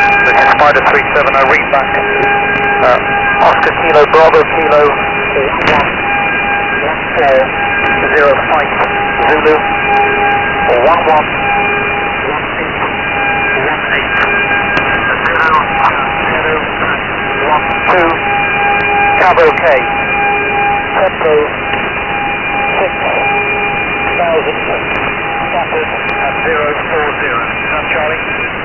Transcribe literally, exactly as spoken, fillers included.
This is Spider three seven, I read back. Uh, Oscar Kilo, Bravo Kilo, one one four zero five Zulu, one one one eight one eight zero zero one two, Cabo K, tempo six thousand, started at zero four zero. Is that Charlie?